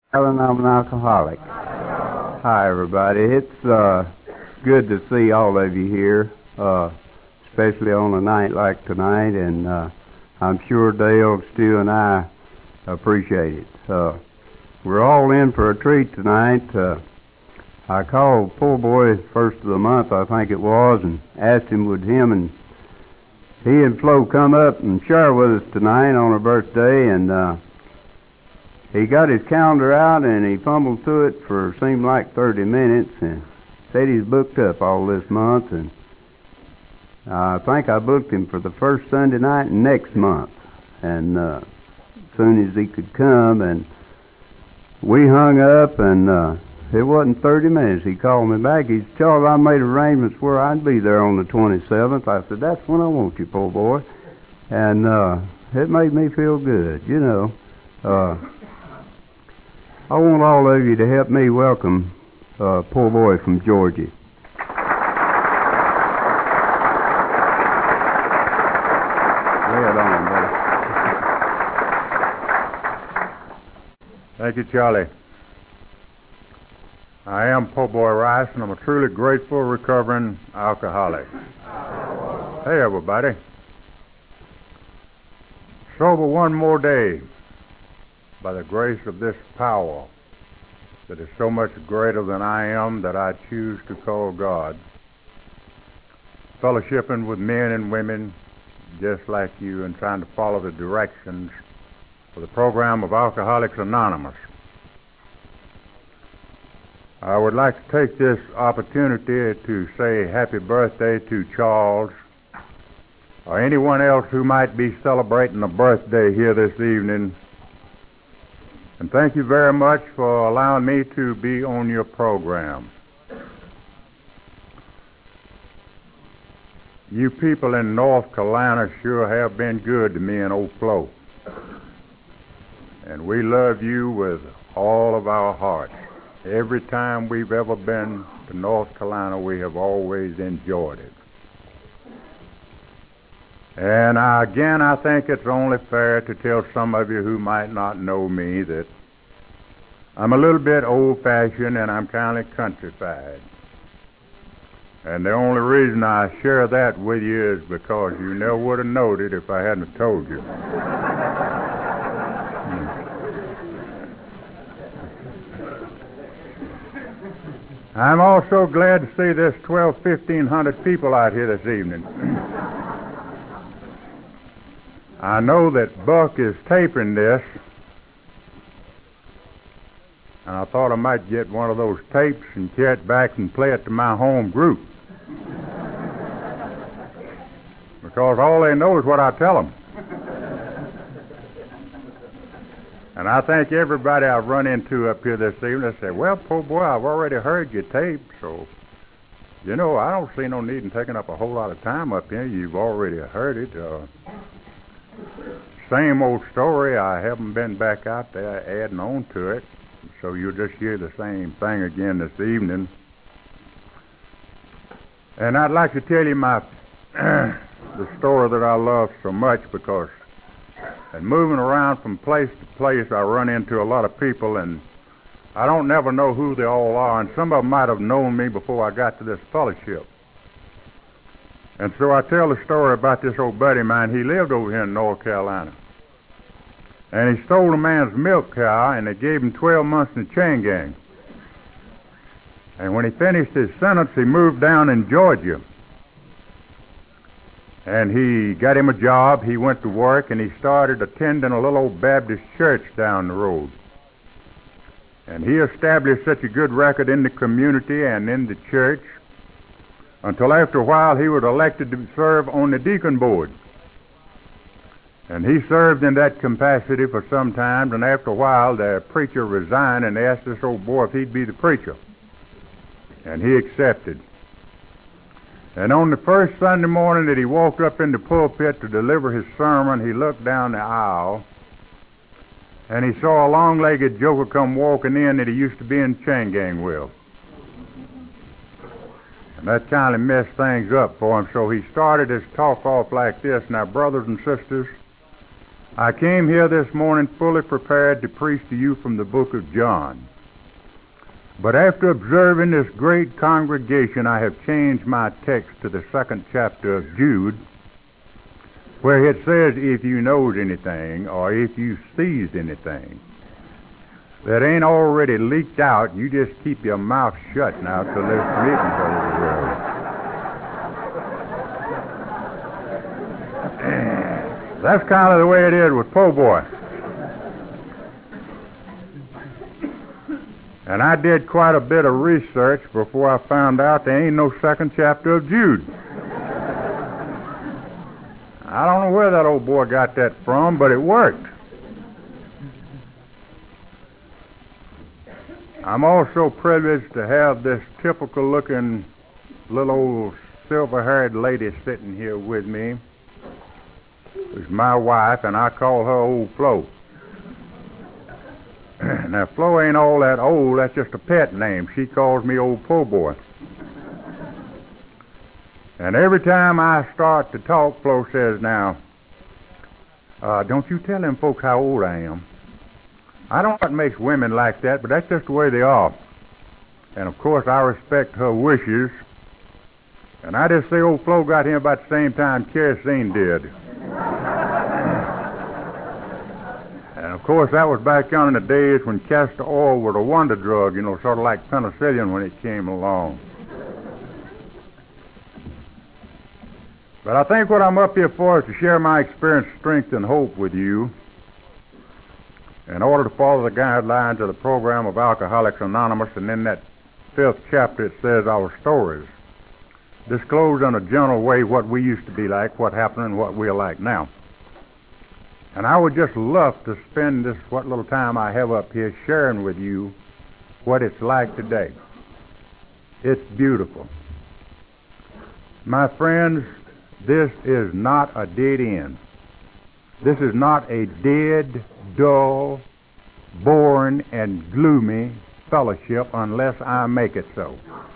Alan, I'm an alcoholic. Hi, everybody. It's good to see all of you here, especially on a night like tonight, and I'm sure Dale, Stu, and I appreciate it. We're all in for a treat tonight. I called poor boy first of the month, I think it was, and asked him would he and Flo come up and share with us tonight on her birthday, and he got his calendar out and he fumbled through it for seemed like 30 minutes and said he's booked up all this month, and I think I booked him for the first Sunday night next month, and as soon as he could come, and we hung up, and it wasn't 30 minutes. He called me back. He said, "Charles, I made arrangements where I'd be there on the 27th. I said, "That's when I want you, poor boy." And it made me feel good, you know. I want all of you to help me welcome poor boy from Georgia. Lay it on, buddy. Thank you, Charlie. I am poor boy Rice, and I'm a truly grateful recovering alcoholic. Hey, everybody. Sober one more day by the grace of this power that is so much greater than I am that I choose to call God. Fellowshipping with men and women just like you and trying to follow the directions for the program of Alcoholics Anonymous. I would like to take this opportunity to say happy birthday to Charles or anyone else who might be celebrating a birthday here this evening. And thank you very much for allowing me to be on your program. You people in North Carolina sure have been good to me and old Flo. And we love you with all of our hearts. Every time we've ever been to North Carolina, we have always enjoyed it. And again, I think it's only fair to tell some of you who might not know me that I'm a little bit old-fashioned and I'm kind of countrified. And the only reason I share that with you is because you never would have known it if I hadn't told you. I'm also glad to see this 1,500 people out here this evening. I know that Buck is taping this, and I thought I might get one of those tapes and carry it back and play it to my home group. Because all they know is what I tell them. And I think everybody I've run into up here this evening, they say, "Well, poor boy, I've already heard your tape, so, you know, I don't see no need in taking up a whole lot of time up here. You've already heard it. Same old story. I haven't been back out there adding on to it, so you'll just hear the same thing again this evening." And I'd like to tell you my the story that I love so much, because and moving around from place to place, I run into a lot of people, and I don't never know who they all are, and some of them might have known me before I got to this fellowship. And so I tell the story about this old buddy of mine. He lived over here in North Carolina. And he stole a man's milk cow, and they gave him 12 months in the chain gang. And when he finished his sentence, he moved down in Georgia. And he got him a job. He went to work, and he started attending a little old Baptist church down the road. And he established such a good record in the community and in the church until after a while he was elected to serve on the deacon board. And he served in that capacity for some time, and after a while the preacher resigned and asked this old boy if he'd be the preacher. And he accepted. And on the first Sunday morning that he walked up in the pulpit to deliver his sermon, he looked down the aisle, and he saw a long-legged joker come walking in that he used to be in chain gang with. And that kind of messed things up for him, so he started his talk off like this. "Now, brothers and sisters, I came here this morning fully prepared to preach to you from the book of John. But after observing this great congregation, I have changed my text to the 2nd chapter of Jude, where it says, if you knows anything, or if you sees anything that ain't already leaked out, you just keep your mouth shut now till this meeting's over. That's kind of the way it is with Po' Boy. And I did quite a bit of research before I found out there ain't no 2nd chapter of Jude. I don't know where that old boy got that from, but it worked. I'm also privileged to have this typical-looking little old silver-haired lady sitting here with me. Who's my wife, and I call her Old Flo. Now, Flo ain't all that old. That's just a pet name. She calls me Old Po' Boy. And every time I start to talk, Flo says, now, don't you tell them folks how old I am. I don't know what makes women like that, but that's just the way they are. And, of course, I respect her wishes. And I just say Old Flo got here about the same time kerosene did. And, of course, that was back on in the days when castor oil was a wonder drug, you know, sort of like penicillin when it came along. But I think what I'm up here for is to share my experience, strength, and hope with you in order to follow the guidelines of the program of Alcoholics Anonymous. And in that 5th chapter it says our stories disclose in a general way what we used to be like, what happened, and what we're like now. And I would just love to spend this what little time I have up here sharing with you what it's like today. It's beautiful. My friends, this is not a dead end. This is not a dead, dull, boring, and gloomy fellowship unless I make it so.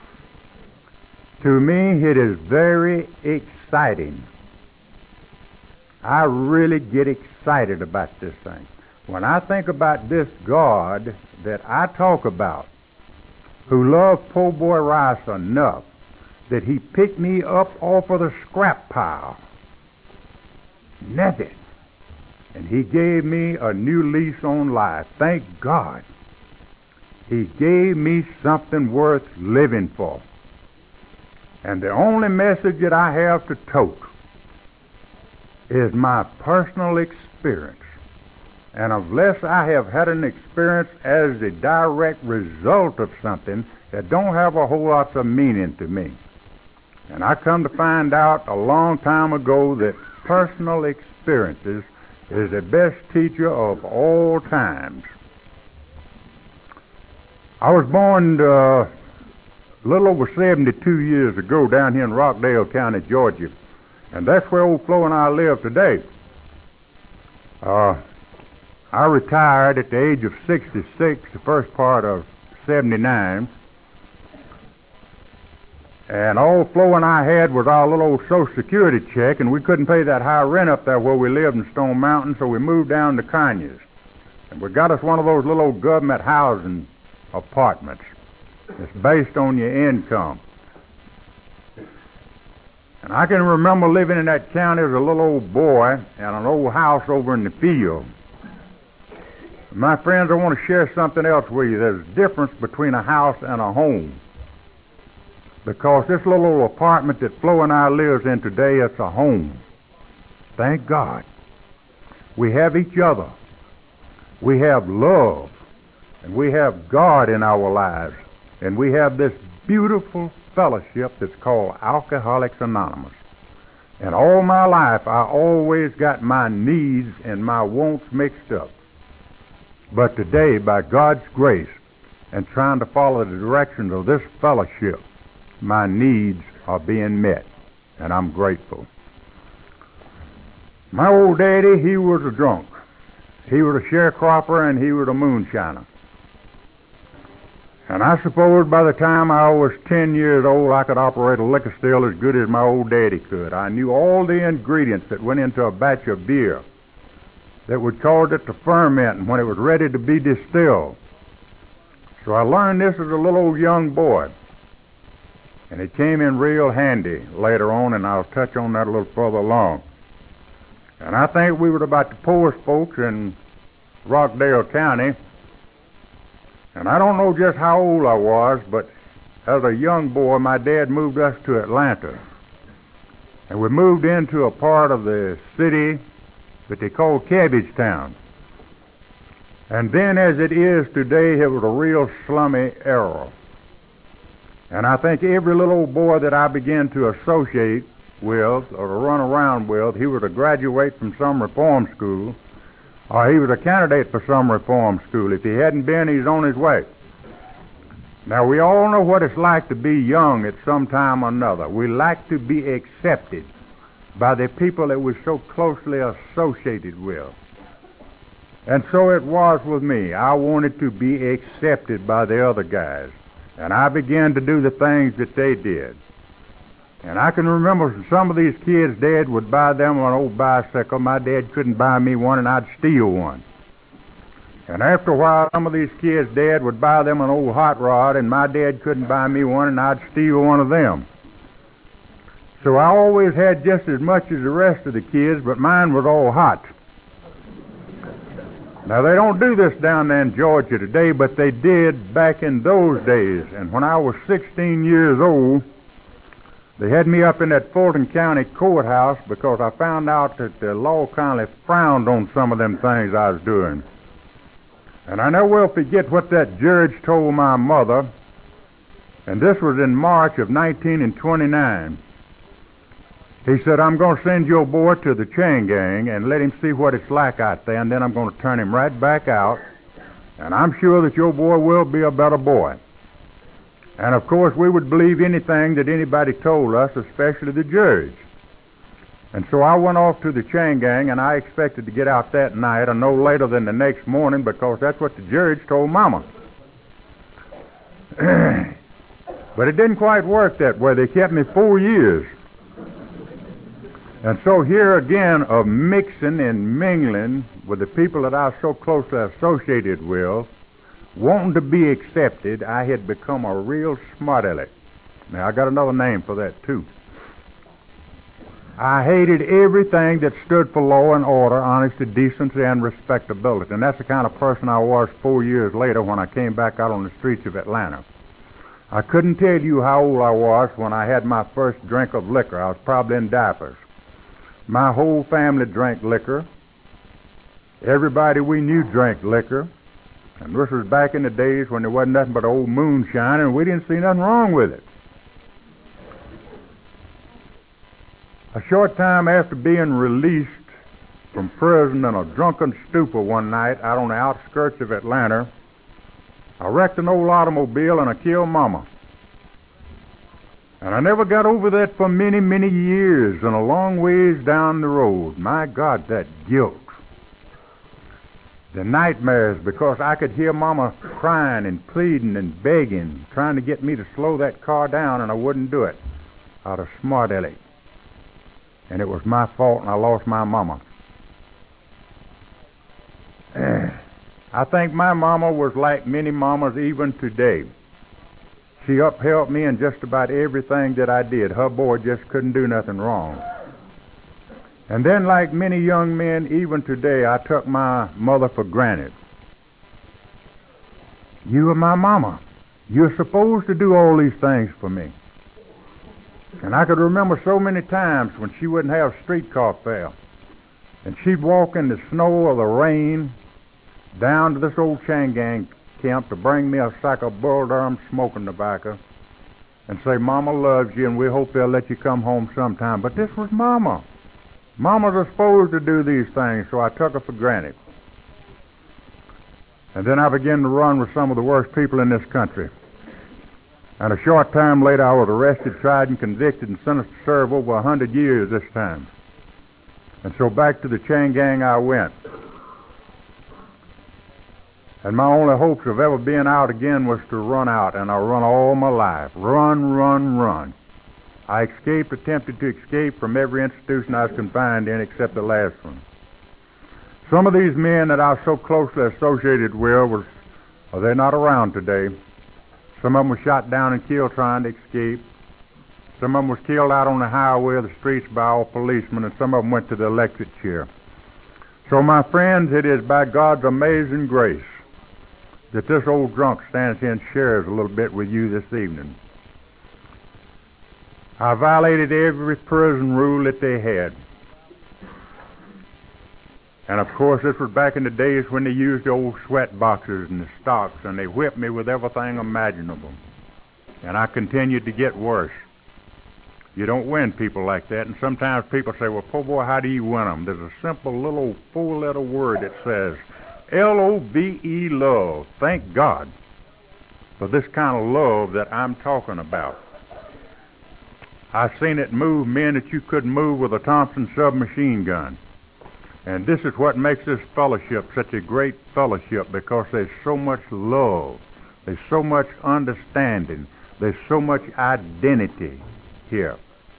To me, it is very exciting. I really get excited about this thing. When I think about this God that I talk about, who loved Po' Boy Rice enough that he picked me up off of the scrap pile, nothing, and he gave me a new lease on life. Thank God. He gave me something worth living for. And the only message that I have to tote is my personal experience. And unless I have had an experience as a direct result of something, that don't have a whole lot of meaning to me. And I come to find out a long time ago that personal experiences is the best teacher of all times. I was born a little over 72 years ago down here in Rockdale County, Georgia. And that's where Old Flo and I live today. I retired at the age of 66, the first part of 79. And all Flo and I had was our little old Social Security check, and we couldn't pay that high rent up there where we lived in Stone Mountain, so we moved down to Conyers. And we got us one of those little old government housing apartments. It's based on your income. And I can remember living in that county as a little old boy in an old house over in the field. My friends, I want to share something else with you. There's a difference between a house and a home. Because this little old apartment that Flo and I lives in today, it's a home. Thank God. We have each other. We have love. And we have God in our lives. And we have this beautiful fellowship that's called Alcoholics Anonymous. And all my life, I always got my needs and my wants mixed up. But today, by God's grace, and trying to follow the directions of this fellowship, my needs are being met, and I'm grateful. My old daddy, he was a drunk. He was a sharecropper, and he was a moonshiner. And I suppose by the time I was 10 years old, I could operate a liquor still as good as my old daddy could. I knew all the ingredients that went into a batch of beer. that would cause it to ferment when it was ready to be distilled. So I learned this as a little old young boy, and it came in real handy later on, and I'll touch on that a little further along. And I think we were about the poorest folks in Rockdale County, and I don't know just how old I was, but as a young boy, my dad moved us to Atlanta. And we moved into a part of the city that they call Cabbagetown. And then as it is today, it was a real slummy era. And I think every little old boy that I began to associate with or to run around with, he was a graduate from some reform school, or he was a candidate for some reform school. If he hadn't been, he's on his way. Now, we all know what it's like to be young at some time or another. We like to be accepted by the people that we're so closely associated with. And so it was with me. I wanted to be accepted by the other guys. And I began to do the things that they did. And I can remember some of these kids' dad would buy them an old bicycle. My dad couldn't buy me one, and I'd steal one. And after a while, some of these kids' dad would buy them an old hot rod, and my dad couldn't buy me one, and I'd steal one of them. So I always had just as much as the rest of the kids, but mine was all hot. Now, they don't do this down there in Georgia today, but they did back in those days. And when I was 16 years old, they had me up in that Fulton County courthouse because I found out that the law kind of frowned on some of them things I was doing. And I never will forget what that judge told my mother, and this was in March of 1929. He said, "I'm going to send your boy to the chain gang and let him see what it's like out there, and then I'm going to turn him right back out, and I'm sure that your boy will be a better boy." And, of course, we would believe anything that anybody told us, especially the judge. And so I went off to the chain gang, and I expected to get out that night or no later than the next morning because that's what the judge told Mama. But it didn't quite work that way. They kept me 4 years. And so here again, of mixing and mingling with the people that I was so closely associated with, wanting to be accepted, I had become a real smart aleck. Now, I got another name for that, too. I hated everything that stood for law and order, honesty, decency, and respectability. And that's the kind of person I was 4 years later when I came back out on the streets of Atlanta. I couldn't tell you how old I was when I had my first drink of liquor. I was probably in diapers. My whole family drank liquor. Everybody we knew drank liquor. And this was back in the days when there wasn't nothing but old moonshine, and we didn't see nothing wrong with it. A short time after being released from prison in a drunken stupor one night out on the outskirts of Atlanta, I wrecked an old automobile and I killed Mama. And I never got over that for many, many years and a long ways down the road. My God, that guilt. The nightmares, because I could hear Mama crying and pleading and begging, trying to get me to slow that car down, and I wouldn't do it out of smart aleck. And it was my fault, and I lost my Mama. I think my Mama was like many mamas even today. She upheld me in just about everything that I did. Her boy just couldn't do nothing wrong. And then, like many young men, even today, I took my mother for granted. You are my Mama. You're supposed to do all these things for me. And I could remember so many times when she wouldn't have streetcar fare. And she'd walk in the snow or the rain down to this old chain gang camp to bring me a sack of Bull Durham smoking tobacco and say, "Mama loves you, and we hope they'll let you come home sometime." But this was Mama. Mamas are supposed to do these things, so I took her for granted. And then I began to run with some of the worst people in this country. And a short time later, I was arrested, tried, and convicted, and sentenced to serve over 100 years this time. And so back to the chain gang I went. And my only hopes of ever being out again was to run out, and I run all my life. Run, run, run. I attempted to escape from every institution I was confined in except the last one. Some of these men that I was so closely associated with they're not around today. Some of them were shot down and killed trying to escape. Some of them was killed out on the highway or the streets by all policemen, and some of them went to the electric chair. So, my friends, it is by God's amazing grace that this old drunk stands here and shares a little bit with you this evening. I violated every prison rule that they had. And of course, this was back in the days when they used the old sweat boxes and the stocks, and they whipped me with everything imaginable. And I continued to get worse. You don't win people like that, and sometimes people say, well, poor boy, how do you win them? There's a simple little four-letter word that says, L-O-V-E, love. Thank God for this kind of love that I'm talking about. I've seen it move men that you couldn't move with a Thompson submachine gun. And this is what makes this fellowship such a great fellowship, because there's so much love, there's so much understanding, there's so much identity here.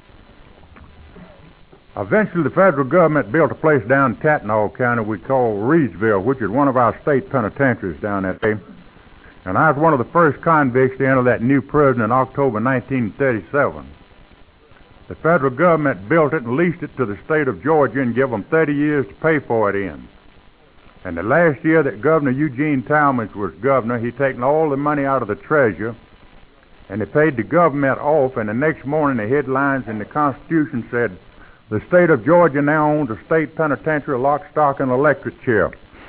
Eventually, the federal government built a place down in Tatnall County we call Reedsville, which is one of our state penitentiaries down that day. And I was one of the first convicts to enter that new prison in October 1937. The federal government built it and leased it to the state of Georgia and gave them 30 years to pay for it in. And the last year that Governor Eugene Talmadge was governor, he taken all the money out of the treasury, and he paid the government off, and the next morning the headlines in the Constitution said, the state of Georgia now owns a state penitentiary, lock, stock, and electric chair.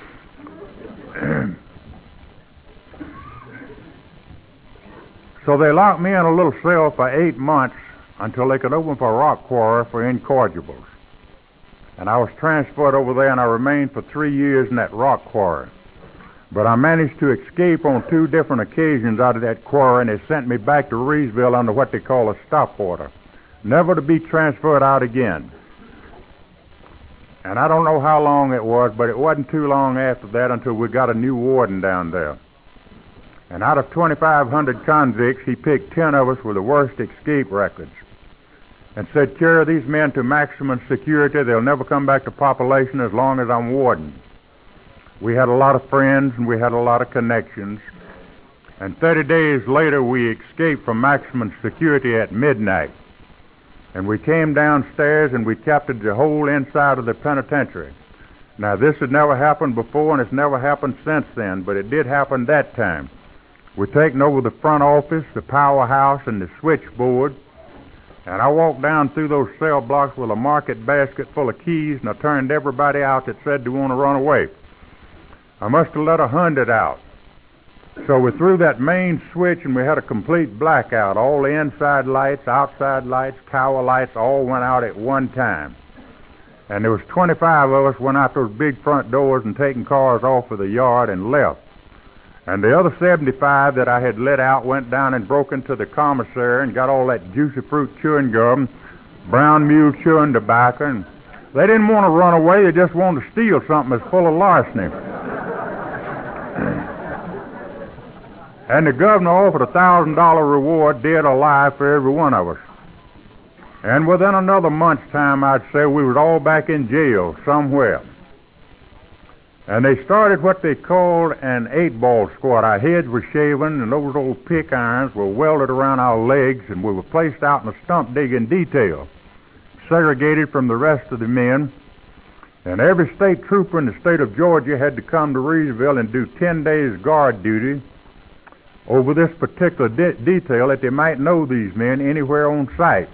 So they locked me in a little cell for 8 months until they could open for a rock quarry for incorrigibles. And I was transferred over there, and I remained for 3 years in that rock quarry. But I managed to escape on 2 different occasions out of that quarry, and they sent me back to Reedsville under what they call a stop order, never to be transferred out again. And I don't know how long it was, but it wasn't too long after that until we got a new warden down there. And out of 2,500 convicts, he picked 10 of us with the worst escape records and said, carry these men to maximum security. They'll never come back to population as long as I'm warden. We had a lot of friends and we had a lot of connections. And 30 days later, we escaped from maximum security at midnight. And we came downstairs and we captured the whole inside of the penitentiary. Now, this had never happened before, and it's never happened since then, but it did happen that time. We'd taken over the front office, the powerhouse, and the switchboard. And I walked down through those cell blocks with a market basket full of keys, and I turned everybody out that said they want to run away. I must have let 100 out. So we threw that main switch, and we had a complete blackout. All the inside lights, outside lights, tower lights all went out at one time. And there was 25 of us went out those big front doors and taking cars off of the yard and left. And the other 75 that I had let out went down and broke into the commissary and got all that juicy fruit chewing gum, brown mule chewing tobacco, and they didn't want to run away, they just wanted to steal something that's full of larceny. And the governor offered a $1,000 reward, dead or alive, for every one of us. And within another month's time, I'd say, we was all back in jail somewhere. And they started what they called an 8-ball squad. Our heads were shaven, and those old pick irons were welded around our legs, and we were placed out in a stump digging detail, segregated from the rest of the men. And every state trooper in the state of Georgia had to come to Reedsville and do 10 days guard duty over this particular detail, that they might know these men anywhere on site.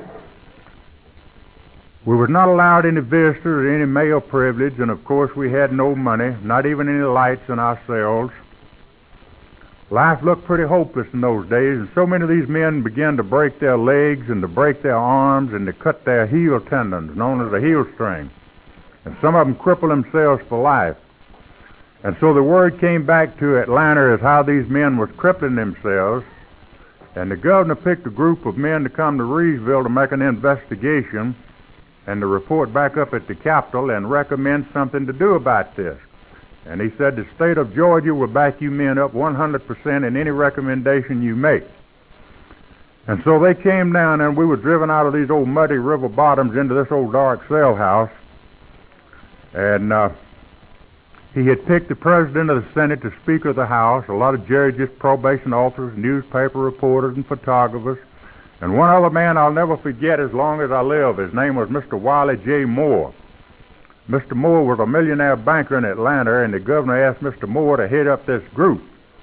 We were not allowed any visitors or any male privilege, and of course we had no money, not even any lights in our cells. Life looked pretty hopeless in those days, and so many of these men began to break their legs and to break their arms and to cut their heel tendons, known as a heel string. And some of them crippled themselves for life. And so the word came back to Atlanta as how these men were crippling themselves, and the governor picked a group of men to come to Reedsville to make an investigation and to report back up at the Capitol and recommend something to do about this. And he said, the state of Georgia will back you men up 100% in any recommendation you make. And so they came down, and we were driven out of these old muddy river bottoms into this old dark cell house. And He had picked the president of the Senate, the Speaker of the House, a lot of judges, probation officers, newspaper reporters, and photographers, and one other man I'll never forget as long as I live. His name was Mr. Wiley J. Moore. Mr. Moore was a millionaire banker in Atlanta, and the governor asked Mr. Moore to head up this group.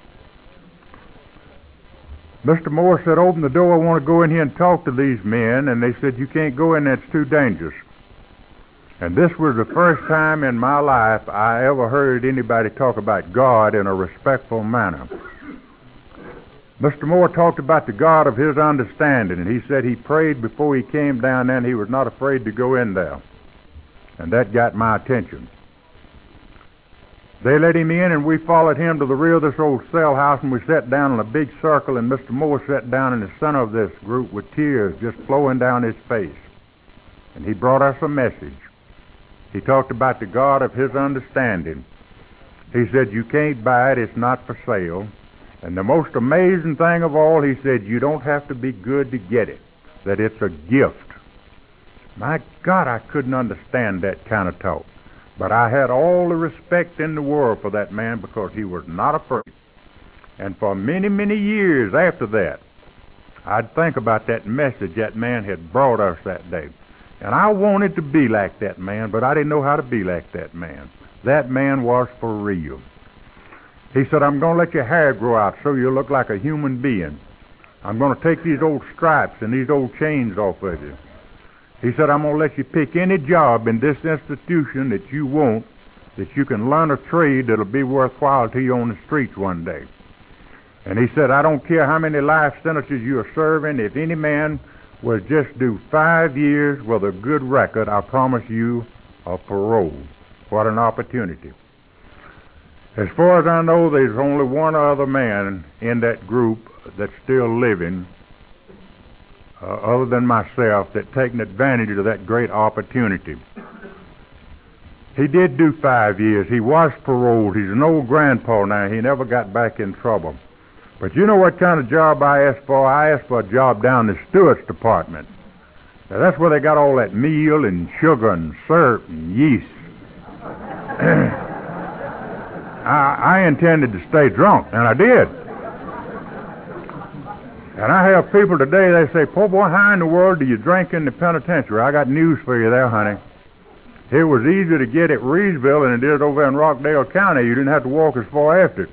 Mr. Moore said, "Open the door, I want to go in here and talk to these men." And they said, "You can't go in there, it's too dangerous." And this was the first time in my life I ever heard anybody talk about God in a respectful manner. Mr. Moore talked about the God of his understanding, and he said he prayed before he came down there, and he was not afraid to go in there. And that got my attention. They let him in, and we followed him to the rear of this old cell house, and we sat down in a big circle, and Mr. Moore sat down in the center of this group with tears just flowing down his face. And he brought us a message. He talked about the God of his understanding. He said, "You can't buy it, it's not for sale." And the most amazing thing of all, he said, "You don't have to be good to get it, that it's a gift." My God, I couldn't understand that kind of talk. But I had all the respect in the world for that man because he was not afraid. And for many, many years after that, I'd think about that message that man had brought us that day. And I wanted to be like that man, but I didn't know how to be like that man. That man was for real. He said, "I'm going to let your hair grow out so you look like a human being. I'm going to take these old stripes and these old chains off of you." He said, "I'm going to let you pick any job in this institution that you want, that you can learn a trade that'll be worthwhile to you on the streets one day." And he said, "I don't care how many life sentences you are serving. If any man will just do 5 years with a good record, I promise you a parole." What an opportunity. As far as I know, there's only one other man in that group that's still living, other than myself, that taken advantage of that great opportunity. He did do 5 years. He was paroled. He's an old grandpa now. He never got back in trouble. But you know what kind of job I asked for? I asked for a job down the Stewart's department. Now, that's where they got all that meal and sugar and syrup and yeast. I intended to stay drunk, and I did. And I have people today, they say, "Poor boy, how in the world do you drink in the penitentiary?" I got news for you there, honey. It was easier to get at Reedsville than it is over in Rockdale County. You didn't have to walk as far after it.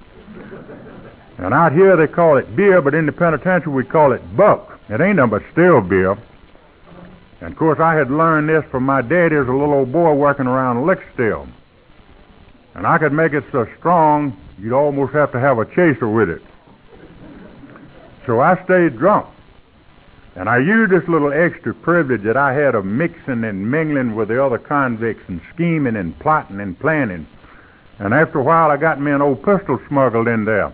And out here they call it beer, but in the penitentiary we call it buck. It ain't nothing but still beer. And of course I had learned this from my daddy as a little old boy working around lick still. And I could make it so strong you'd almost have to have a chaser with it. So I stayed drunk. And I used this little extra privilege that I had of mixing and mingling with the other convicts and scheming and plotting and planning. And after a while I got me an old pistol smuggled in there.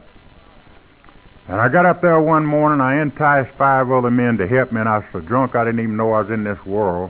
And I got up there one morning, I enticed 5 other men to help me, and I was so drunk I didn't even know I was in this world.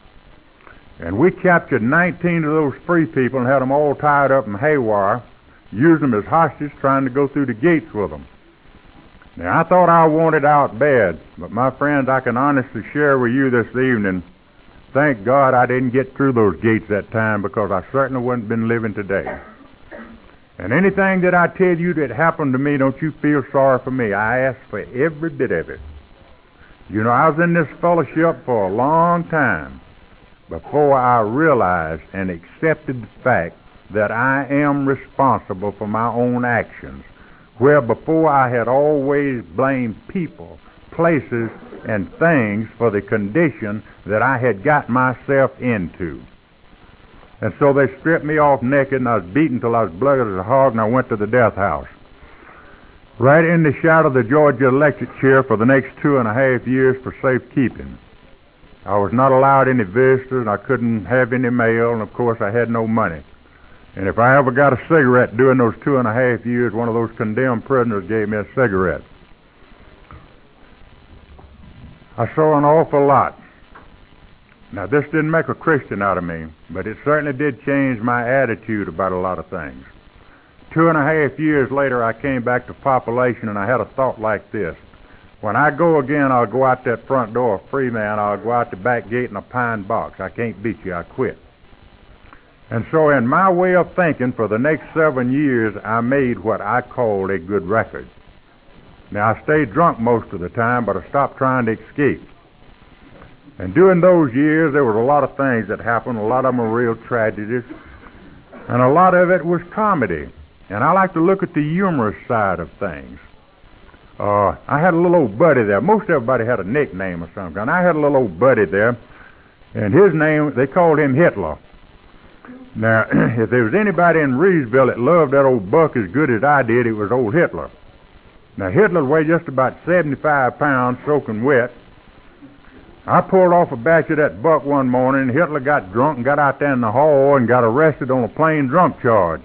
And we captured 19 of those free people and had them all tied up in haywire, used them as hostages, trying to go through the gates with them. Now, I thought I wanted out bad, but my friends, I can honestly share with you this evening, thank God I didn't get through those gates that time, because I certainly wouldn't have been living today. And anything that I tell you that happened to me, don't you feel sorry for me. I asked for every bit of it. You know, I was in this fellowship for a long time before I realized and accepted the fact that I am responsible for my own actions, where before I had always blamed people, places, and things for the condition that I had got myself into. And so they stripped me off naked, and I was beaten till I was bloody as a hog, and I went to the death house. Right in the shadow of the Georgia electric chair for the next 2.5 years for safekeeping. I was not allowed any visitors, and I couldn't have any mail, and of course I had no money. And if I ever got a cigarette during those 2.5 years, one of those condemned prisoners gave me a cigarette. I saw an awful lot. Now, this didn't make a Christian out of me, but it certainly did change my attitude about a lot of things. 2.5 years later, I came back to population, and I had a thought like this. When I go again, I'll go out that front door a free man. I'll go out the back gate in a pine box. I can't beat you. I quit. And so in my way of thinking, for the next 7 years, I made what I called a good record. Now, I stayed drunk most of the time, but I stopped trying to escape. And during those years, there was a lot of things that happened. A lot of them were real tragedies. And a lot of it was comedy. And I like to look at the humorous side of things. I had a little old buddy there. Most everybody had a nickname or something. And I had a little old buddy there. And his name, they called him Hitler. Now, if there was anybody in Reedsville that loved that old buck as good as I did, it was old Hitler. Now, Hitler weighed just about 75 pounds, soaking wet. I pulled off a batch of that buck one morning, and Hitler got drunk and got out there in the hall and got arrested on a plain drunk charge.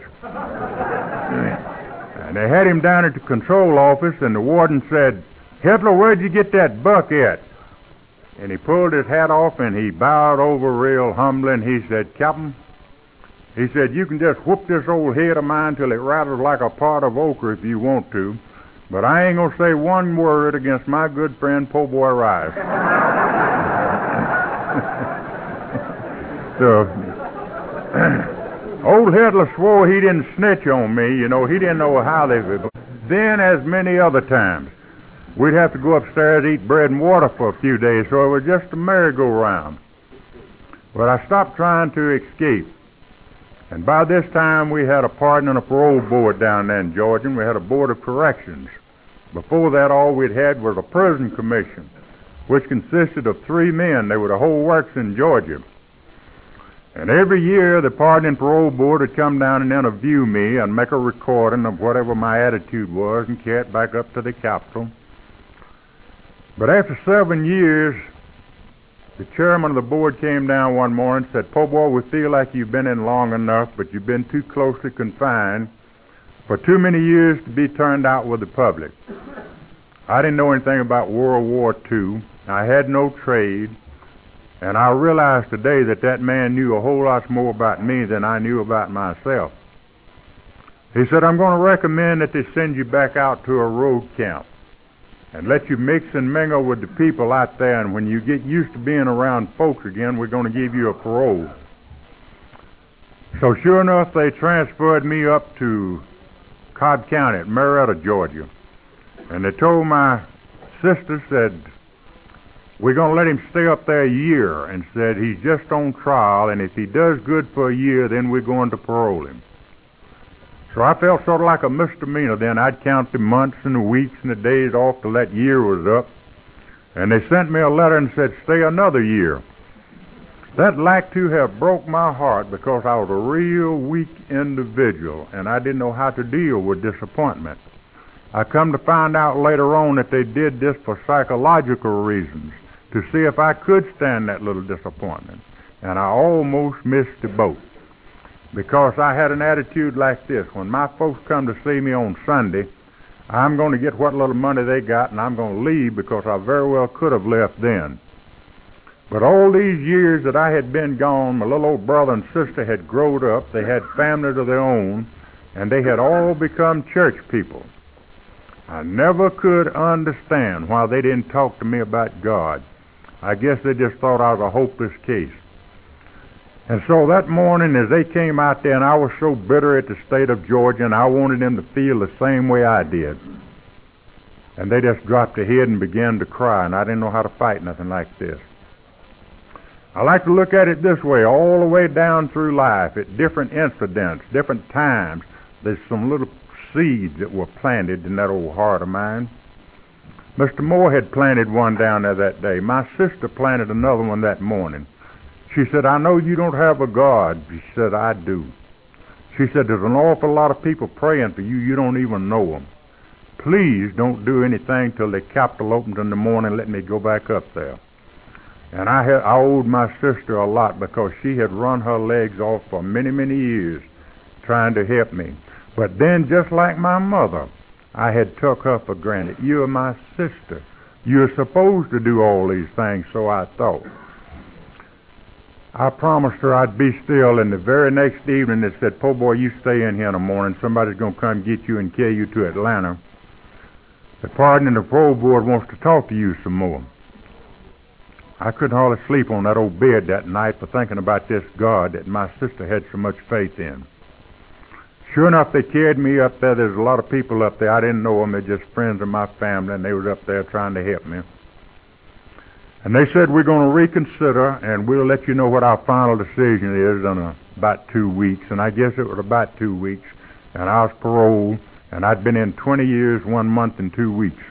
And they had him down at the control office, and the warden said, "Hitler, where'd you get that buck at?" And he pulled his hat off, and he bowed over real humbly, and he said, "Captain," he said, "you can just whoop this old head of mine till it rattles like a pot of ochre if you want to, but I ain't going to say one word against my good friend Po' Boy Rice." So, old Hitler swore he didn't snitch on me. You know, he didn't know how they would. Then, as many other times, we'd have to go upstairs, eat bread and water for a few days, so it was just a merry-go-round. But I stopped trying to escape. And by this time, we had a pardon and a parole board down there in Georgia, and we had a board of corrections. Before that, all we'd had was a prison commission, which consisted of 3 men. They were the whole works in Georgia. And every year, the pardon and parole board would come down and interview me and make a recording of whatever my attitude was and carry it back up to the Capitol. But after 7 years, the chairman of the board came down one morning and said, "Po' Boy, we feel like you've been in long enough, but you've been too closely confined for too many years to be turned out with the public." I didn't know anything about World War II. I had no trade. And I realize today that that man knew a whole lot more about me than I knew about myself. He said, "I'm going to recommend that they send you back out to a road camp and let you mix and mingle with the people out there, and when you get used to being around folks again, we're going to give you a parole." So sure enough, they transferred me up to Cobb County at Marietta, Georgia. And they told my sister, said, "We're going to let him stay up there a year," and said, "He's just on trial, and if he does good for a year, then we're going to parole him." So I felt sort of like a misdemeanor then. I'd count the months and the weeks and the days off till that year was up. And they sent me a letter and said, "Stay another year." That like to have broke my heart, because I was a real weak individual, and I didn't know how to deal with disappointment. I come to find out later on that they did this for psychological reasons, to see if I could stand that little disappointment. And I almost missed the boat, because I had an attitude like this: when my folks come to see me on Sunday, I'm going to get what little money they got, and I'm going to leave, because I very well could have left then. But all these years that I had been gone, my little old brother and sister had grown up. They had families of their own, and they had all become church people. I never could understand why they didn't talk to me about God. I guess they just thought I was a hopeless case. And so that morning, as they came out there, and I was so bitter at the state of Georgia, and I wanted them to feel the same way I did, and they just dropped their head and began to cry, and I didn't know how to fight nothing like this. I like to look at it this way: all the way down through life, at different incidents, different times, there's some little seeds that were planted in that old heart of mine. Mr. Moore had planted one down there that day. My sister planted another one that morning. She said, "I know you don't have a God." She said, "I do." She said, "There's an awful lot of people praying for you. You don't even know them. Please don't do anything till the Capitol opens in the morning. Let me go back up there." And I owed my sister a lot, because she had run her legs off for many, many years trying to help me. But then, just like my mother, I had took her for granted. "You're my sister. You're supposed to do all these things," so I thought. I promised her I'd be still, and the very next evening they said, "Po' Boy, you stay in here in the morning. Somebody's going to come get you and carry you to Atlanta. The pardon and the parole board wants to talk to you some more." I couldn't hardly sleep on that old bed that night for thinking about this God that my sister had so much faith in. Sure enough, they carried me up there. There's a lot of people up there. I didn't know them. They're just friends of my family, and they was up there trying to help me. And they said, we're going to reconsider, and we'll let you know what our final decision is in about 2 weeks. And I guess it was about 2 weeks, and I was paroled, and I'd been in 20 years, 1 month, and 2 weeks.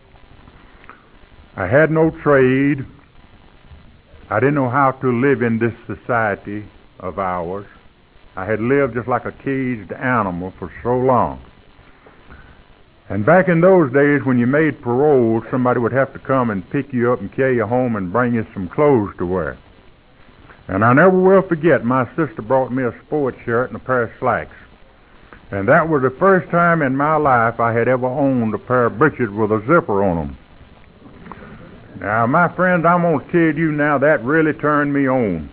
I had no trade. I didn't know how to live in this society of ours. I had lived just like a caged animal for so long. And back in those days, when you made parole, somebody would have to come and pick you up and carry you home and bring you some clothes to wear. And I never will forget, my sister brought me a sports shirt and a pair of slacks. And that was the first time in my life I had ever owned a pair of breeches with a zipper on them. Now, my friends, I'm going to tell you now, that really turned me on.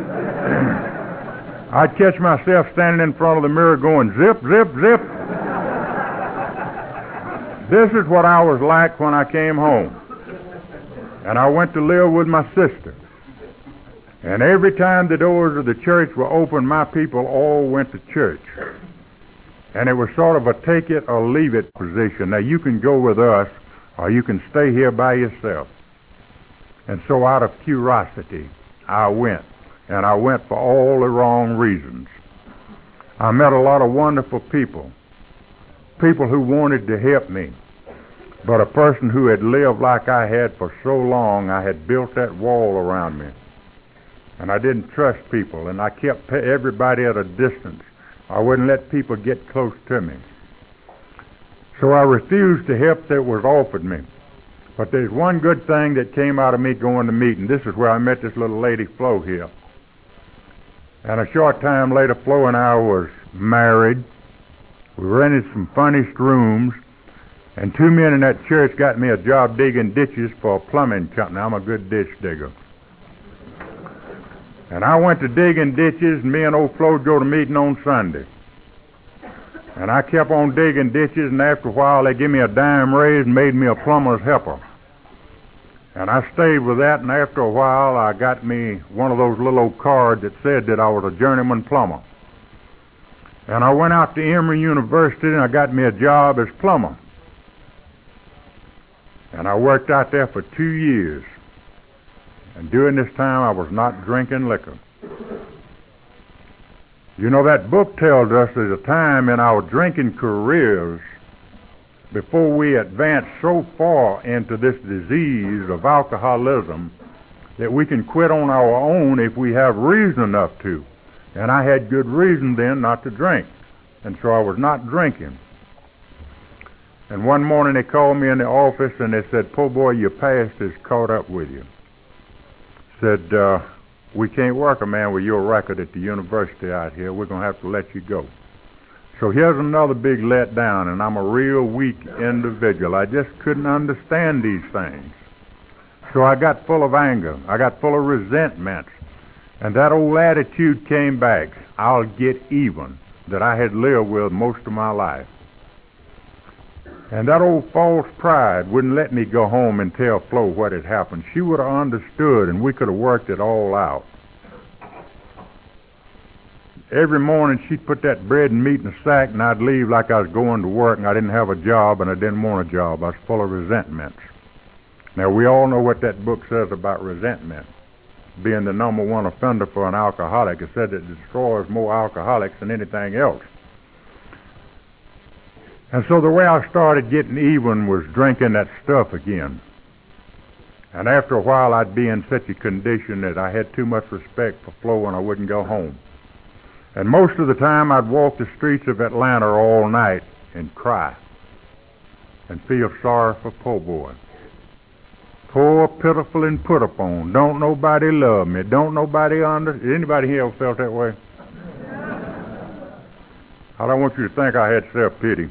I'd catch myself standing in front of the mirror going, zip, zip, zip. This is what I was like when I came home. And I went to live with my sister. And every time the doors of the church were open, my people all went to church. And it was sort of a take it or leave it position. Now, you can go with us, or you can stay here by yourself. And so out of curiosity, I went. And I went for all the wrong reasons. I met a lot of wonderful people. People who wanted to help me. But a person who had lived like I had for so long, I had built that wall around me. And I didn't trust people, and I kept everybody at a distance. I wouldn't let people get close to me. So I refused the help that was offered me. But there's one good thing that came out of me going to meeting. This is where I met this little lady, Flo, here. And a short time later, Flo and I was married. We rented some furnished rooms, and 2 men in that church got me a job digging ditches for a plumbing company. I'm a good ditch digger. And I went to digging ditches, and me and old Flo go to meeting on Sunday. And I kept on digging ditches, and after a while they gave me a dime raise and made me a plumber's helper. And I stayed with that, and after a while I got me one of those little old cards that said that I was a journeyman plumber. And I went out to Emory University, and I got me a job as plumber. And I worked out there for 2 years. And during this time, I was not drinking liquor. You know, that book tells us there's a time in our drinking careers before we advance so far into this disease of alcoholism that we can quit on our own if we have reason enough to. And I had good reason then not to drink. And so I was not drinking. And one morning they called me in the office and they said, "Po boy, your past is caught up with you." Said, "We can't work a man with your record at the university out here. We're going to have to let you go." So here's another big letdown, and I'm a real weak individual. I just couldn't understand these things. So I got full of anger. I got full of resentment. And that old attitude came back. I'll get even, that I had lived with most of my life. And that old false pride wouldn't let me go home and tell Flo what had happened. She would have understood, and we could have worked it all out. Every morning she'd put that bread and meat in a sack, and I'd leave like I was going to work, and I didn't have a job, and I didn't want a job. I was full of resentments. Now, we all know what that book says about resentment. Being the number one offender for an alcoholic, it said it destroys more alcoholics than anything else. And so the way I started getting even was drinking that stuff again. And after a while, I'd be in such a condition that I had too much respect for Flo and I wouldn't go home. And most of the time, I'd walk the streets of Atlanta all night and cry and feel sorry for poor boy. Poor, pitiful, and put upon. Don't nobody love me. Don't nobody anybody here ever felt that way? I don't want you to think I had self-pity.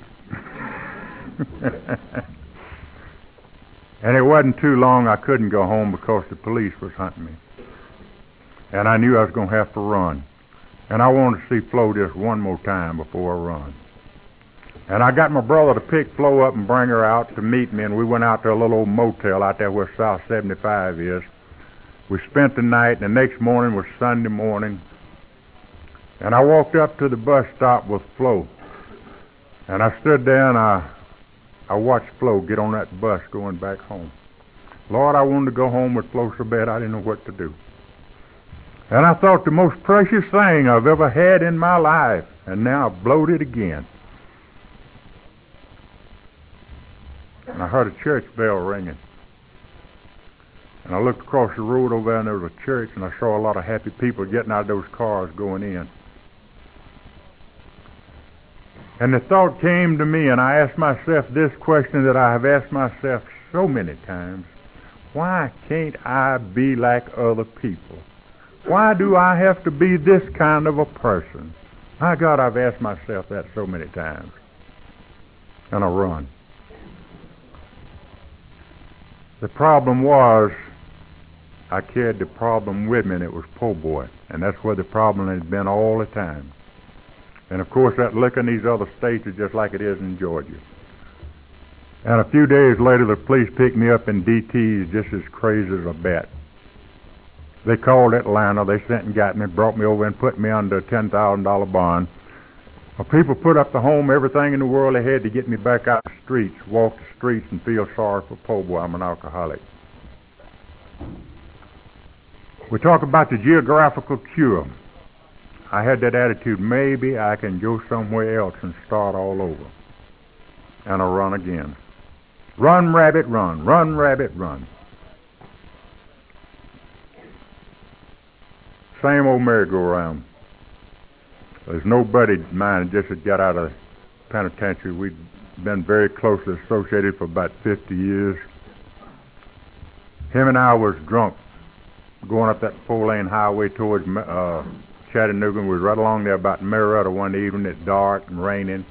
And it wasn't too long I couldn't go home because the police was hunting me. And I knew I was going to have to run. And I wanted to see Flo just one more time before I run. And I got my brother to pick Flo up and bring her out to meet me, and we went out to a little old motel out there where South 75 is. We spent the night, and the next morning was Sunday morning. And I walked up to the bus stop with Flo. And I stood there and I watched Flo get on that bus going back home. Lord, I wanted to go home with Flo so bad I didn't know what to do. And I thought the most precious thing I've ever had in my life, and now I've blowed it again. And I heard a church bell ringing. And I looked across the road over there, and there was a church, and I saw a lot of happy people getting out of those cars going in. And the thought came to me, and I asked myself this question that I have asked myself so many times. Why can't I be like other people? Why do I have to be this kind of a person? My God, I've asked myself that so many times. And I run. The problem was, I carried the problem with me, and it was po' boy. And that's where the problem has been all the time. And of course, that liquor in these other states is just like it is in Georgia. And a few days later, the police picked me up in D.T. just as crazy as a bat. They called Atlanta. They sent and got me, brought me over and put me under a $10,000 bond. Well, people put up the home, everything in the world they had to get me back out the streets, walk the streets and feel sorry for po' boy. I'm an alcoholic. We talk about the geographical cure. I had that attitude, maybe I can go somewhere else and start all over. And I run again. Run, rabbit, run. Run, rabbit, run. Same old merry-go-round. There's no buddy of mine that just had got out of the penitentiary. We'd been very closely associated for about 50 years. Him and I was drunk going up that 4-lane highway towards Chattanooga. We was right along there about Marietta one evening. It's dark and raining.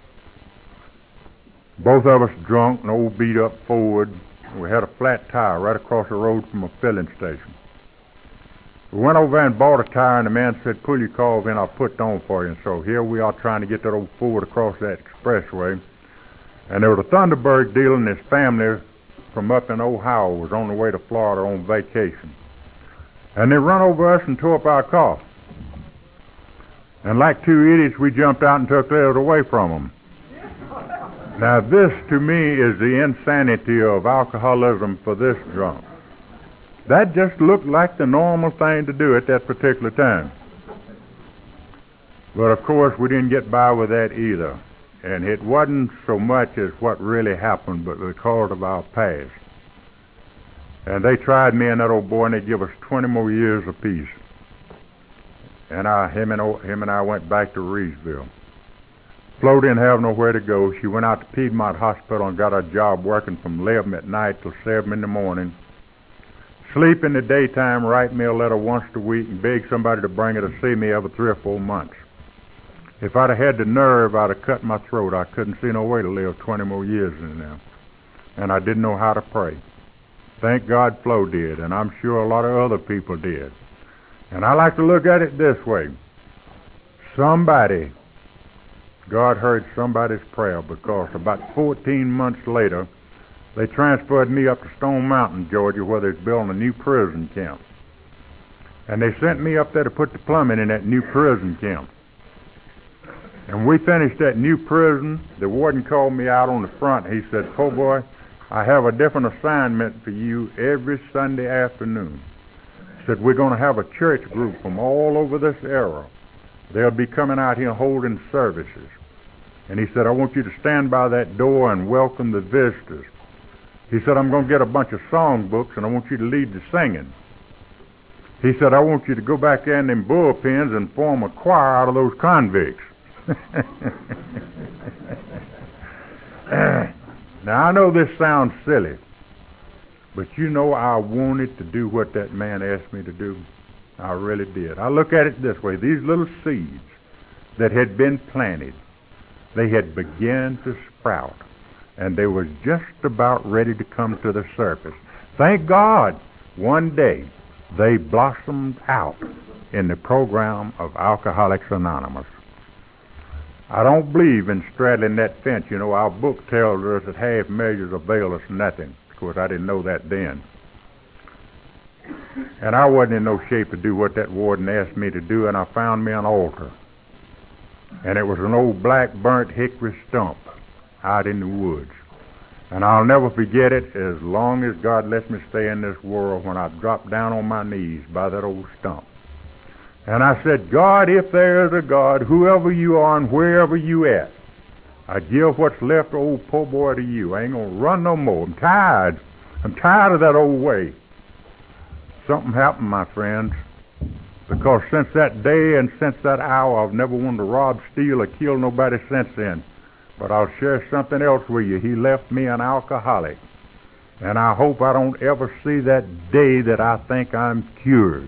Both of us drunk, an old beat-up Ford. We had a flat tire right across the road from a filling station. We went over there and bought a tire, and the man said, pull your car over in, I'll put it on for you. And so here we are trying to get that old Ford across that expressway. And there was a Thunderbird dealer and his family from up in Ohio was on the way to Florida on vacation. And they run over us and tore up our car. And like two idiots, we jumped out and took theirs away from them. Now this, to me, is the insanity of alcoholism for this drunk. That just looked like the normal thing to do at that particular time. But of course, we didn't get by with that either. And it wasn't so much as what really happened, but because of our past. And they tried me and that old boy, and they give us 20 more years apiece. And him and I went back to Reedsville. Flo didn't have nowhere to go. She went out to Piedmont Hospital and got a job working from 11 at night till 7 in the morning. Sleep in the daytime, write me a letter once a week, and beg somebody to bring her to see me every 3 or 4 months. If I'd have had the nerve, I'd have cut my throat. I couldn't see no way to live 20 more years in there. And I didn't know how to pray. Thank God Flo did, and I'm sure a lot of other people did. And I like to look at it this way. God heard somebody's prayer, because about 14 months later, they transferred me up to Stone Mountain, Georgia, where they're building a new prison camp. And they sent me up there to put the plumbing in that new prison camp. And we finished that new prison. The warden called me out on the front. He said, po' boy, I have a different assignment for you every Sunday afternoon. He said, we're going to have a church group from all over this area. They'll be coming out here holding services. And he said, I want you to stand by that door and welcome the visitors. He said, I'm going to get a bunch of song books, and I want you to lead the singing. He said, I want you to go back there in them bullpens and form a choir out of those convicts. Now, I know this sounds silly, but you know I wanted to do what that man asked me to do. I really did. I look at it this way. These little seeds that had been planted, they had begun to sprout, and they were just about ready to come to the surface. Thank God, one day they blossomed out in the program of Alcoholics Anonymous. I don't believe in straddling that fence. You know, our book tells us that half measures avail us nothing. Of course, I didn't know that then. And I wasn't in no shape to do what that warden asked me to do, and I found me an altar. And it was an old black burnt hickory stump out in the woods. And I'll never forget it as long as God lets me stay in this world, when I dropped down on my knees by that old stump. And I said, God, if there is a God, whoever you are and wherever you at, I give what's left of old poor boy to you. I ain't going to run no more. I'm tired. I'm tired of that old way. Something happened, my friends, because since that day and since that hour, I've never wanted to rob, steal, or kill nobody since then. But I'll share something else with you. He left me an alcoholic. And I hope I don't ever see that day that I think I'm cured.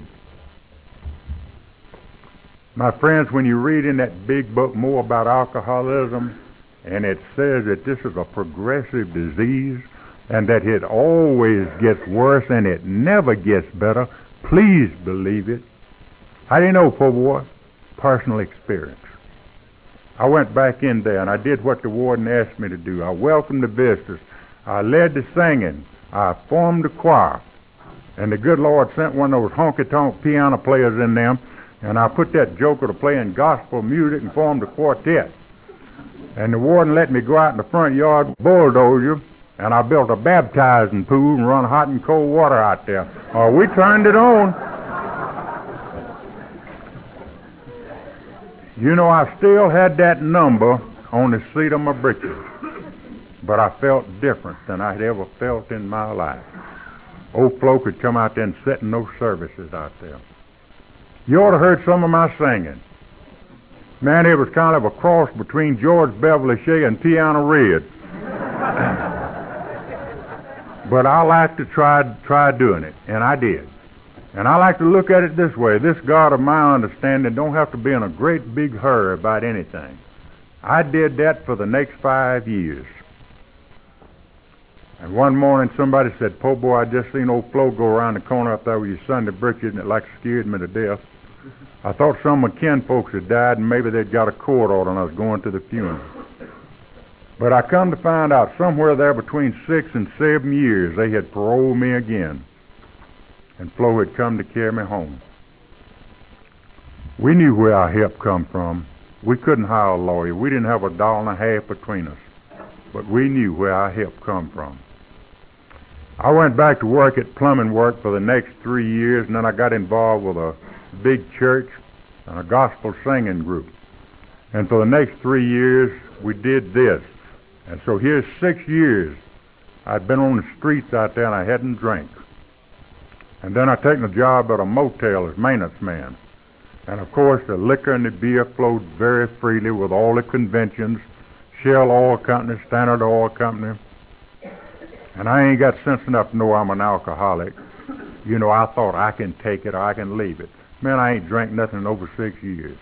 My friends, when you read in that big book more about alcoholism, and it says that this is a progressive disease, and that it always gets worse and it never gets better, please believe it. How do you know, poor boy? Personal experience. I went back in there and I did what the warden asked me to do. I welcomed the visitors. I led the singing. I formed the choir. And the good Lord sent one of those honky-tonk piano players in them, and I put that joker to playing gospel music and formed a quartet. And the warden let me go out in the front yard with a bulldozer, and I built a baptizing pool and run hot and cold water out there. We turned it on. You know, I still had that number on the seat of my britches, but I felt different than I'd ever felt in my life. Old folk would come out there and sit in those services out there. You ought to heard some of my singing. Man, it was kind of a cross between George Beverly Shea and Tiana Reid. But I like to try doing it, and I did. And I like to look at it this way. This God of my understanding don't have to be in a great big hurry about anything. I did that for the next 5 years. And one morning somebody said, "Po boy, I just seen old Flo go around the corner up there with your Sunday britches, and it like scared me to death. I thought some of my kin folks had died, and maybe they'd got a court order, and I was going to the funeral." But I come to find out somewhere there between 6 and 7 years they had paroled me again, and Flo had come to carry me home. We knew where our help come from. We couldn't hire a lawyer. We didn't have $1.50 between us, but we knew where our help come from. I went back to work at plumbing work for the next 3 years, and then I got involved with a big church and a gospel singing group. And for the next 3 years, we did this. And so here's 6 years I'd been on the streets out there and I hadn't drank. And then I'd taken a job at a motel as maintenance man. And of course the liquor and the beer flowed very freely with all the conventions, Shell Oil Company, Standard Oil Company. And I ain't got sense enough to know I'm an alcoholic. You know, I thought I can take it or I can leave it. Man, I ain't drank nothing in over 6 years.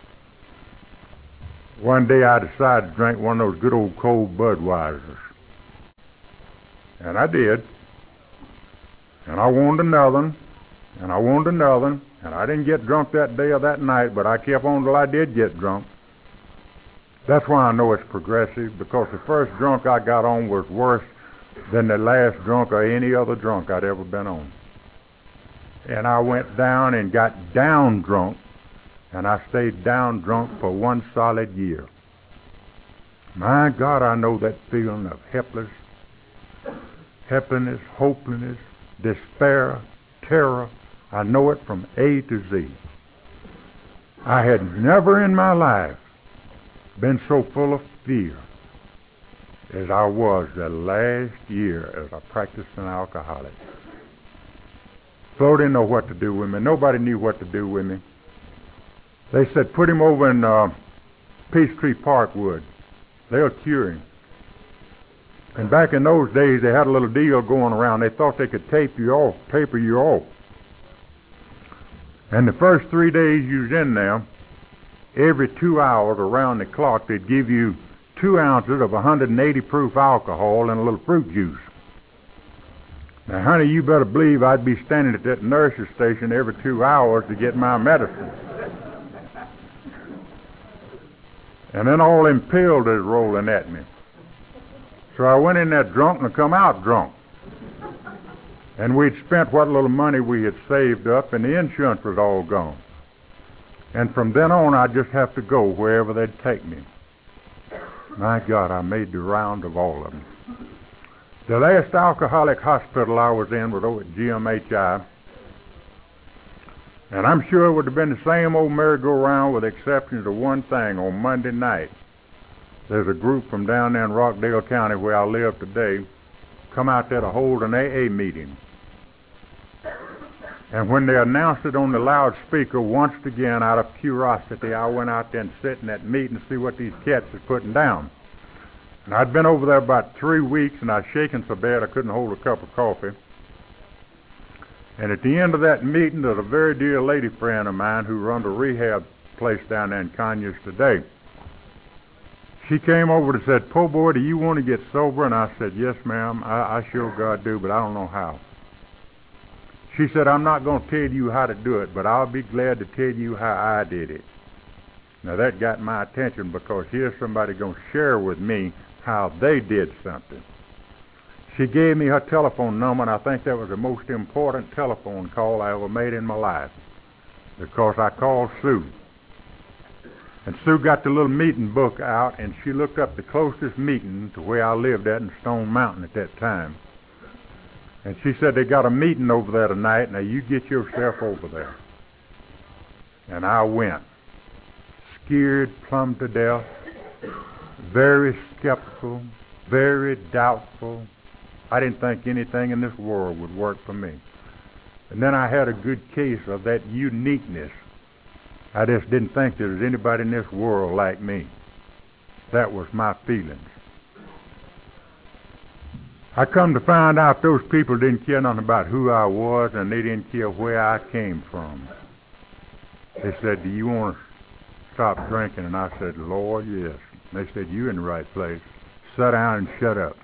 One day I decided to drink one of those good old cold Budweisers. And I did. And I wanted another one, and I wanted another one, and I didn't get drunk that day or that night, but I kept on till I did get drunk. That's why I know it's progressive, because the first drunk I got on was worse than the last drunk or any other drunk I'd ever been on. And I went down and got down drunk, and I stayed down drunk for 1 solid year. My God, I know that feeling of helplessness, hopelessness, despair, terror. I know it from A to Z. I had never in my life been so full of fear as I was the last year as a practicing alcoholic. Flo didn't know what to do with me. Nobody knew what to do with me. They said, put him over in Peachtree Parkwood. They'll cure him. And back in those days, they had a little deal going around. They thought they could taper you off. And the first 3 days you was in there, every 2 hours around the clock, they'd give you 2 ounces of 180 proof alcohol and a little fruit juice. Now, honey, you better believe I'd be standing at that nurse's station every 2 hours to get my medicine. And then all them pills is rolling at me. So I went in there drunk and I come out drunk. And we'd spent what little money we had saved up, and the insurance was all gone. And from then on, I'd just have to go wherever they'd take me. My God, I made the round of all of them. The last alcoholic hospital I was in was over at GMHI. And I'm sure it would have been the same old merry-go-round with the exception of one thing. On Monday night, there's a group from down there in Rockdale County where I live today come out there to hold an AA meeting. And when they announced it on the loudspeaker, once again, out of curiosity, I went out there and sit in that meeting to see what these cats was putting down. And I'd been over there about 3 weeks, and I was shaking so bad I couldn't hold a cup of coffee. And at the end of that meeting, there's a very dear lady friend of mine who runs a rehab place down there in Conyers today. She came over and said, "Po boy, do you want to get sober?" And I said, "Yes, ma'am, I sure God do, but I don't know how." She said, "I'm not going to tell you how to do it, but I'll be glad to tell you how I did it." Now that got my attention because here's somebody going to share with me how they did something. She gave me her telephone number, and I think that was the most important telephone call I ever made in my life because I called Sue. And Sue got the little meeting book out, and she looked up the closest meeting to where I lived at in Stone Mountain at that time. And she said, "They got a meeting over there tonight. Now you get yourself over there." And I went, scared plumb to death, very skeptical, very doubtful. I didn't think anything in this world would work for me. And then I had a good case of that uniqueness. I just didn't think there was anybody in this world like me. That was my feelings. I come to find out those people didn't care nothing about who I was, and they didn't care where I came from. They said, "Do you want to stop drinking?" And I said, "Lord, yes." They said, "You're in the right place. Sit down and shut up."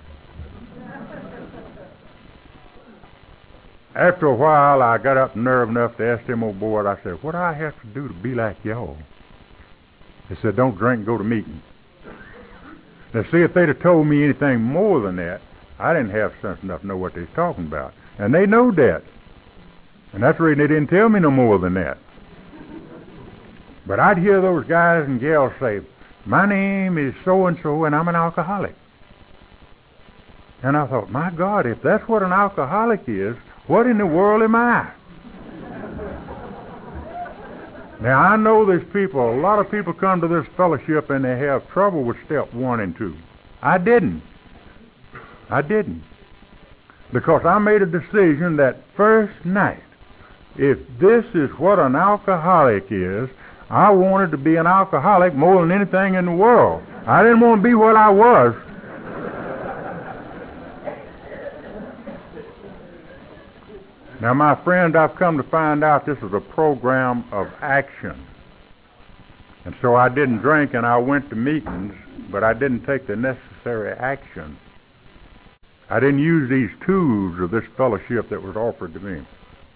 After a while, I got up nerve enough to ask them old boys, I said, "What do I have to do to be like y'all?" They said, "Don't drink and go to meeting." Now, see, if they'd have told me anything more than that, I didn't have sense enough to know what they was talking about. And they know that. And that's the reason they didn't tell me no more than that. But I'd hear those guys and gals say, "My name is so-and-so, and I'm an alcoholic." And I thought, my God, if that's what an alcoholic is, what in the world am I? Now, I know there's people, a lot of people come to this fellowship and they have trouble with step 1 and 2. I didn't. Because I made a decision that first night, if this is what an alcoholic is, I wanted to be an alcoholic more than anything in the world. I didn't want to be what I was. Now, my friend, I've come to find out this is a program of action. And so I didn't drink and I went to meetings, but I didn't take the necessary action. I didn't use these tools of this fellowship that was offered to me.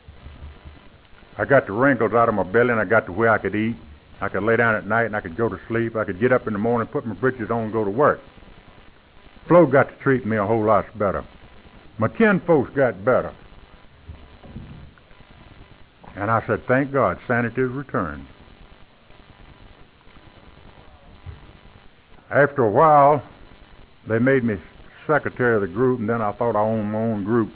I got the wrinkles out of my belly, and I got to where I could eat. I could lay down at night and I could go to sleep. I could get up in the morning, put my breeches on, and go to work. Flo got to treat me a whole lot better. My kinfolks got better. And I said, thank God, sanity's returned. After a while, they made me secretary of the group, and then I thought I owned my own group.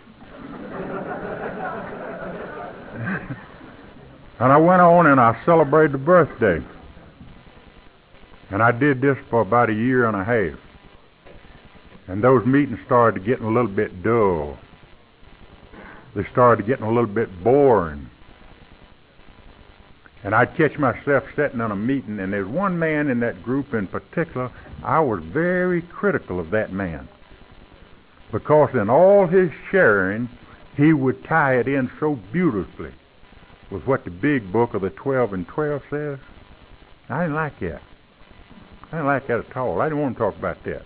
And I went on and I celebrated the birthday. And I did this for about a year and a half. And those meetings started getting a little bit dull. They started getting a little bit boring. And I'd catch myself sitting in a meeting, and there's one man in that group in particular, I was very critical of that man. Because in all his sharing, he would tie it in so beautifully with what the big book of the 12 and 12 says. I didn't like that. I didn't like that at all. I didn't want to talk about that.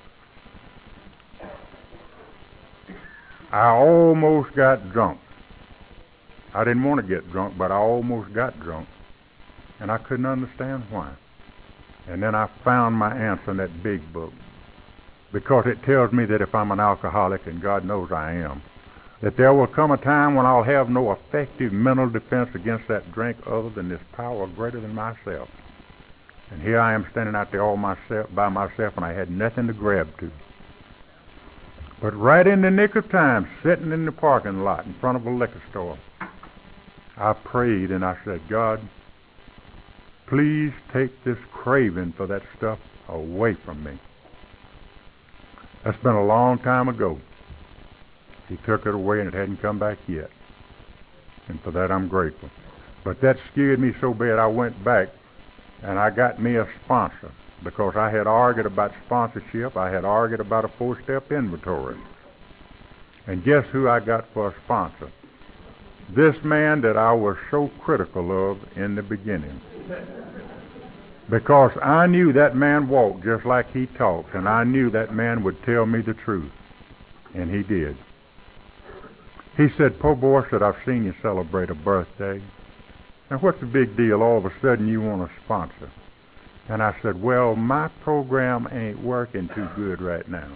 I almost got drunk. I didn't want to get drunk, but I almost got drunk. And I couldn't understand why. And then I found my answer in that big book. Because it tells me that if I'm an alcoholic, and God knows I am, that there will come a time when I'll have no effective mental defense against that drink other than this power greater than myself. And here I am standing out there all by myself, and I had nothing to grab to. But right in the nick of time, sitting in the parking lot in front of a liquor store, I prayed and I said, God, please take this craving for that stuff away from me. That's been a long time ago. He took it away and it hadn't come back yet. And for that I'm grateful. But that scared me so bad I went back and I got me a sponsor, because I had argued about sponsorship. I had argued about a 4-step inventory. And guess who I got for a sponsor? This man that I was so critical of in the beginning. Because I knew that man walked just like he talked, and I knew that man would tell me the truth. And he did. He said, "Po boy," said, "I've seen you celebrate a birthday. And what's the big deal? All of a sudden you want a sponsor." And I said, "Well, my program ain't working too good right now."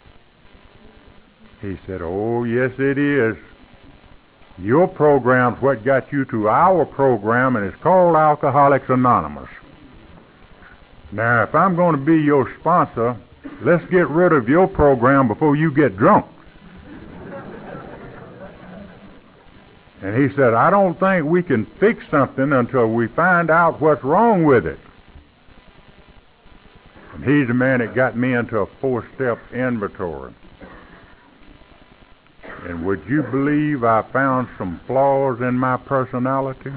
He said, "Oh, yes, it is. Your program's what got you to our program, and it's called Alcoholics Anonymous. Now, if I'm going to be your sponsor, let's get rid of your program before you get drunk." And he said, "I don't think we can fix something until we find out what's wrong with it." And he's the man that got me into a 4-step inventory. And would you believe I found some flaws in my personality?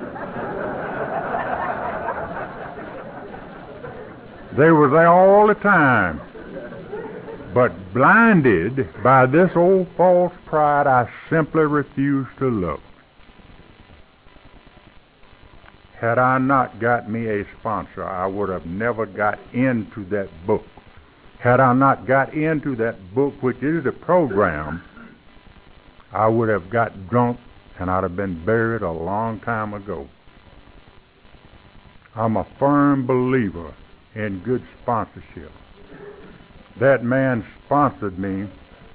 They were there all the time. But blinded by this old false pride, I simply refused to look. Had I not got me a sponsor, I would have never got into that book. Had I not got into that book, which is the program, I would have got drunk and I'd have been buried a long time ago. I'm a firm believer in good sponsorship. That man sponsored me,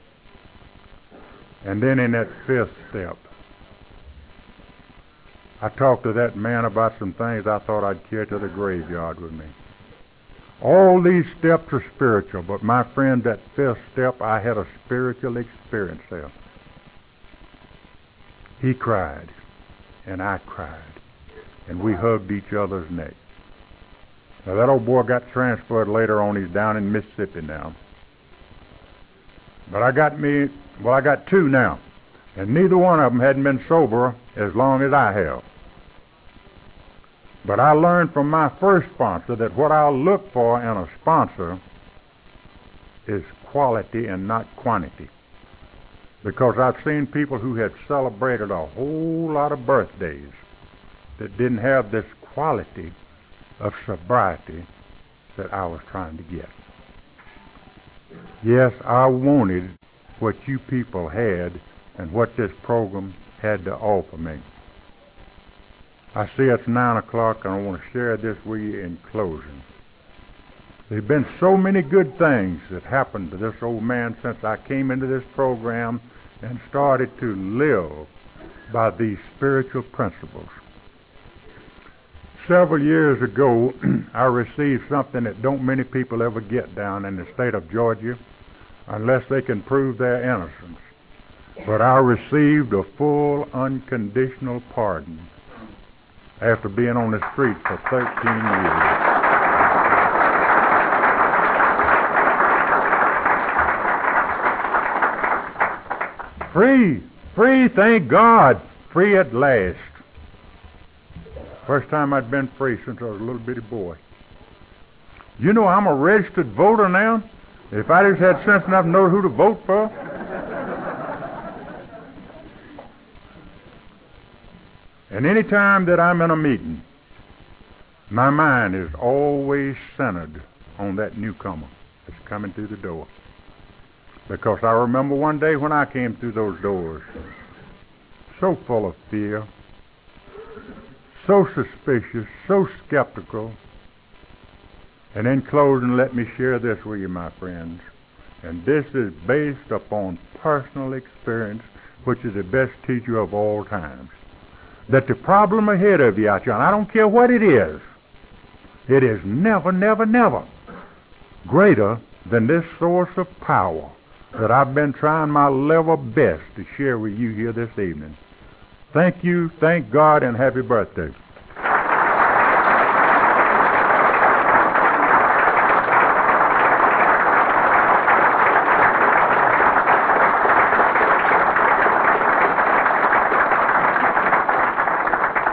and then in that 5th step, I talked to that man about some things I thought I'd carry to the graveyard with me. All these steps are spiritual, but my friend, that 5th step, I had a spiritual experience there. He cried, and I cried, and we hugged each other's neck. Now, that old boy got transferred later on. He's down in Mississippi now. But I got 2 now. And neither one of them hadn't been sober as long as I have. But I learned from my first sponsor that what I'll look for in a sponsor is quality and not quantity. Because I've seen people who had celebrated a whole lot of birthdays that didn't have this quality of sobriety that I was trying to get. Yes, I wanted what you people had and what this program had to offer me. I see it's 9 o'clock, and I want to share this with you in closing. There have been so many good things that happened to this old man since I came into this program and started to live by these spiritual principles. Several years ago, I received something that don't many people ever get down in the state of Georgia unless they can prove their innocence. But I received a full, unconditional pardon after being on the street for 13 years. Free, thank God, free at last. First time I'd been free since I was a little bitty boy. You know, I'm a registered voter now. If I just had sense enough to know who to vote for. And any time that I'm in a meeting, my mind is always centered on that newcomer that's coming through the door. Because I remember one day when I came through those doors, so full of fear, so suspicious, so skeptical. And in closing, let me share this with you, my friends. And this is based upon personal experience which is the best teacher of all times. That the problem ahead of you, John, I don't care what it is never, never, never greater than this source of power that I've been trying my level best to share with you here this evening. Thank you, thank God, and happy birthday.